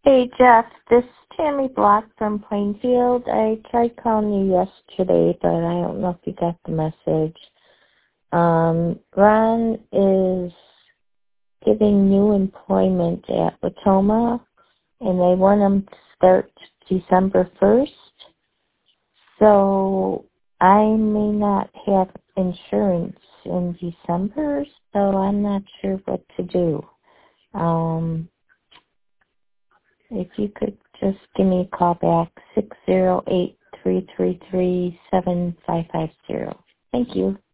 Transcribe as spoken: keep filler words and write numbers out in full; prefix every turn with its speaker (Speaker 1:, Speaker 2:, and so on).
Speaker 1: Hey, Jeff, this is Tammy Block from Plainfield. I tried calling you yesterday, but I don't know if you got the message. Um, Ron is giving new employment at Watoma, and they want him to start December first. So I may not have insurance in December, so I'm not sure what to do. Um, if you could just give me a call back, six zero eight, three three three, seven five five zero. Thank you.